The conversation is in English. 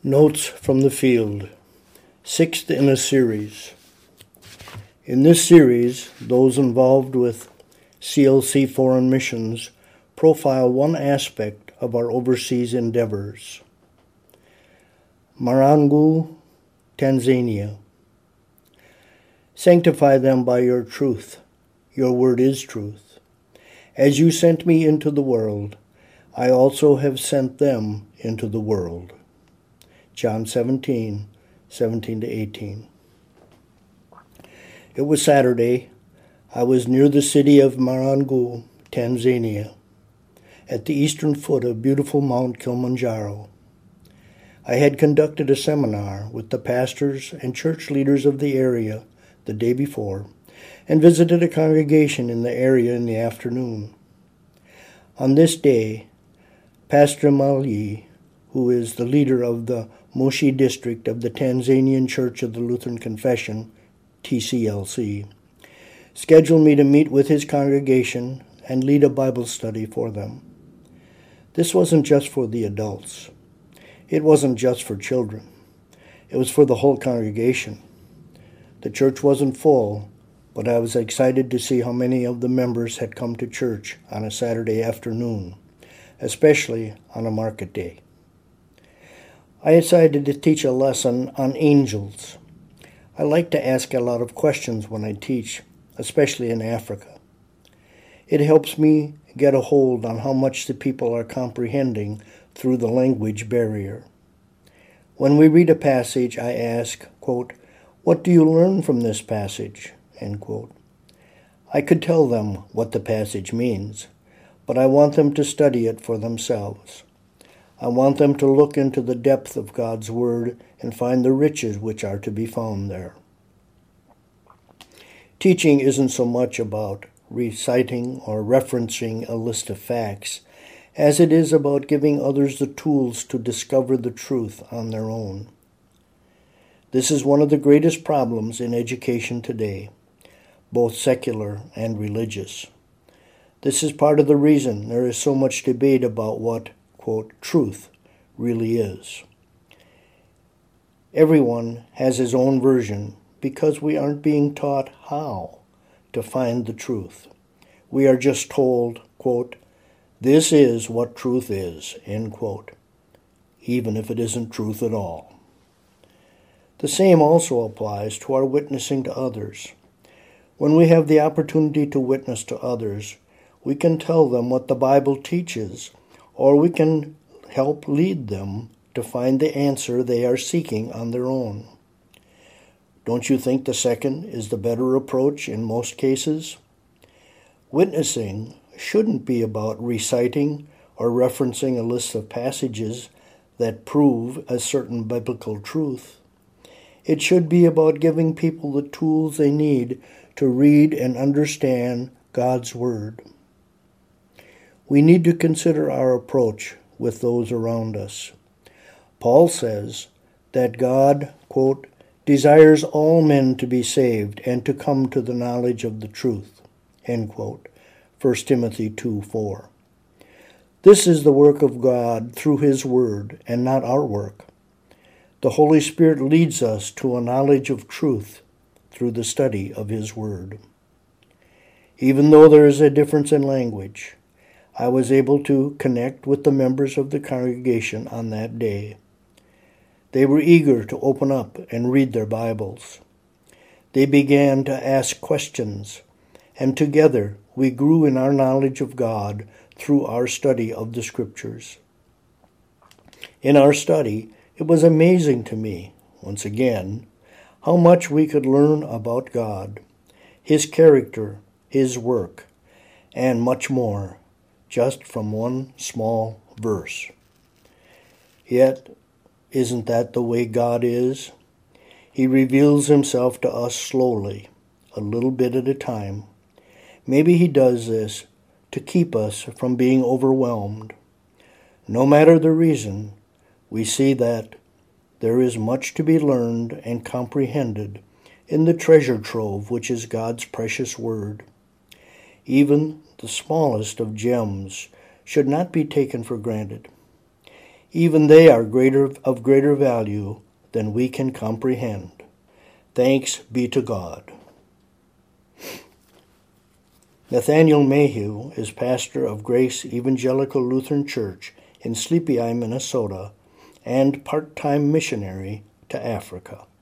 Notes from the Field, sixth in a series. In this series, those involved with CLC Foreign Missions profile one aspect of our overseas endeavors. Marangu, Tanzania. Sanctify them by your truth. Your word is truth. As you sent me into the world, I also have sent them into the world. John 17:17-18. It was Saturday. I was near the city of Marangu, Tanzania, at the eastern foot of beautiful Mount Kilimanjaro. I had conducted a seminar with the pastors and church leaders of the area the day before and visited a congregation in the area in the afternoon. On this day, Pastor Mali, who is the leader of the Moshi district of the Tanzanian Church of the Lutheran Confession, TCLC, scheduled me to meet with his congregation and lead a Bible study for them. This wasn't just for the adults. It wasn't just for children. It was for the whole congregation. The church wasn't full, but I was excited to see how many of the members had come to church on a Saturday afternoon, especially on a market day. I decided to teach a lesson on angels. I like to ask a lot of questions when I teach, especially in Africa. It helps me get a hold on how much the people are comprehending through the language barrier. When we read a passage, I ask, quote, "What do you learn from this passage?" End quote. I could tell them what the passage means, but I want them to study it for themselves. I want them to look into the depth of God's Word and find the riches which are to be found there. Teaching isn't so much about reciting or referencing a list of facts as it is about giving others the tools to discover the truth on their own. This is one of the greatest problems in education today, both secular and religious. This is part of the reason there is so much debate about what, quote, truth really is. Everyone has his own version because we aren't being taught how to find the truth. We are just told, quote, "This is what truth is," end quote, even if it isn't truth at all. The same also applies to our witnessing to others. When we have the opportunity to witness to others, we can tell them what the Bible teaches, or we can help lead them to find the answer they are seeking on their own. Don't you think the second is the better approach in most cases? Witnessing shouldn't be about reciting or referencing a list of passages that prove a certain biblical truth. It should be about giving people the tools they need to read and understand God's Word. We need to consider our approach with those around us. Paul says that God, quote, "desires all men to be saved and to come to the knowledge of the truth," end quote, 1 Timothy 2:4. This is the work of God through His Word and not our work. The Holy Spirit leads us to a knowledge of truth through the study of His Word. Even though there is a difference in language, I was able to connect with the members of the congregation on that day. They were eager to open up and read their Bibles. They began to ask questions, and together we grew in our knowledge of God through our study of the Scriptures. In our study, it was amazing to me, once again, how much we could learn about God, His character, His work, and much more, just from one small verse. Yet, isn't that the way God is? He reveals Himself to us slowly, a little bit at a time. Maybe He does this to keep us from being overwhelmed. No matter the reason, we see that there is much to be learned and comprehended in the treasure trove which is God's precious Word. Even the smallest of gems should not be taken for granted. Even they are of greater value than we can comprehend. Thanks be to God. Nathaniel Mayhew is pastor of Grace Evangelical Lutheran Church in Sleepy Eye, Minnesota, and part-time missionary to Africa.